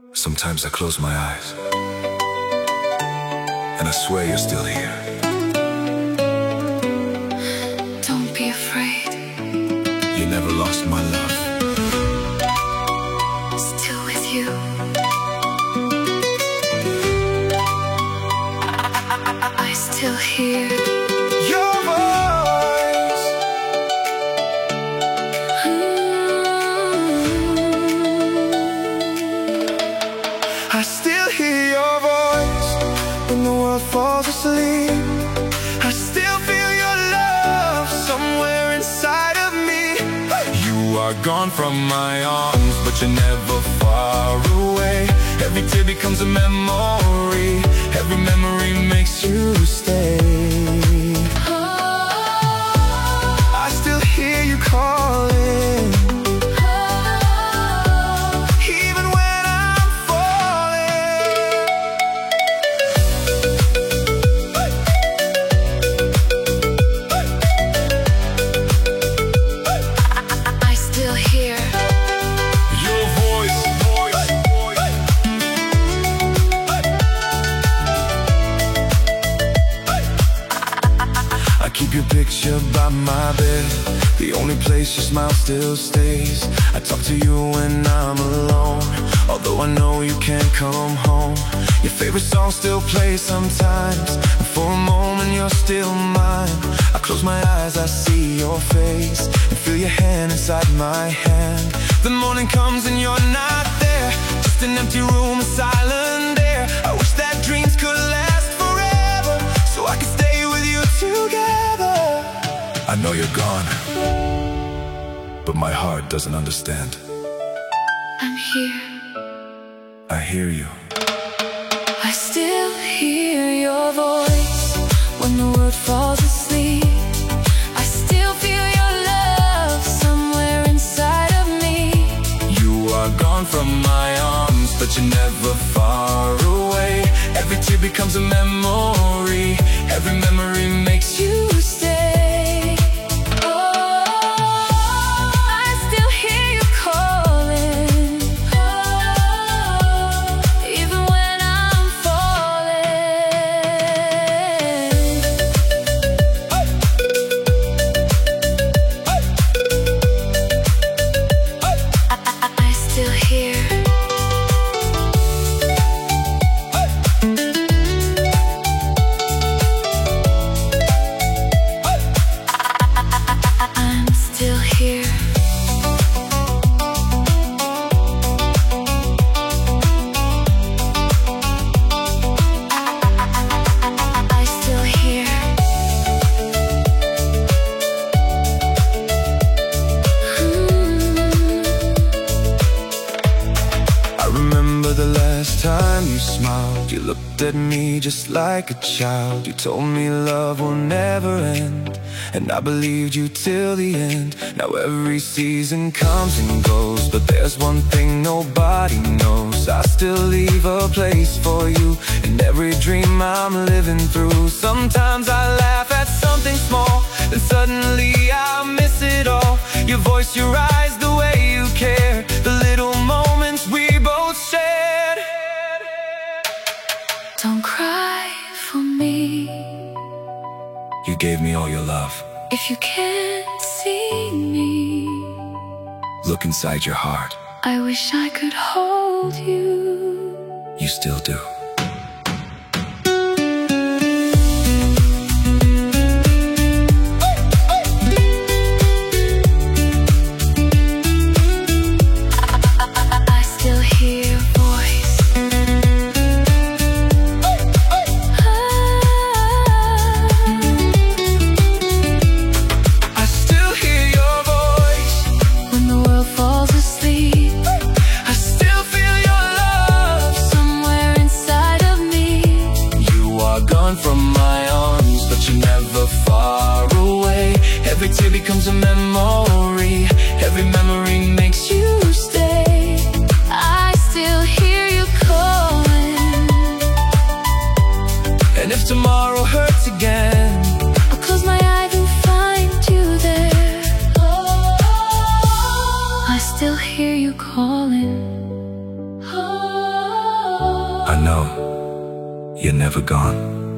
Sometimes I close my eyes and I swear you're still here. Don't be afraid. You never lost my love. Still with you. I still hear Your voice. I still hear your voice when the world falls asleep. I still feel your love somewhere inside of me. You are gone from my arms, but you're never far away. Every tear becomes a memory. Every memory makes you stay. I still hear you calling, even when I'm falling. I still hear Your voice. I keep your picture by my bed, the only place your smile still stays. I talk to you when I'm alone, although I know you can't come home. Your favorite song still plays sometimes, and for a moment you're still mine. I close my eyes, I see your face, and feel your hand inside my hand. The morning comes and you're not there, just an empty room, a silent air. I wish that dreams could last forever, so I could stay with you together. I know you're gone, but my heart doesn't understand. I'm here. I hear you. I still hear your voice when the world falls asleep. I still feel your love somewhere inside of me. You are gone from my arms, but you're never far away. Every tear becomes a memory. Every memory makes you stay. Oh, I still hear you calling, even when I'm falling. I still hear I'm still here. I still hear I remember the last time you smiled. You looked at me just like a child. You told me love will never end, and I believed you till the end. Now every season comes and goes, but there's one thing nobody knows. I still leave a place for you in every dream I'm living through. Sometimes I laugh at something small, then suddenly I miss it all. Your voice, your eyes, the way you care, the little moments we both shared. Don't cry for me You gave me all your love. if you can't see me. Look inside your heart. I wish I could hold you. You still do. I still hear your voice. I still hear your voice When the world falls asleep, I still feel your love somewhere inside of me. You are gone from my arms, but you're never far away. Every tear becomes a memory. Every memory makes you Stay. I still hear you calling. And if tomorrow hurts again, I'll close my eyes and find you there. I still hear you calling. know you're never gone.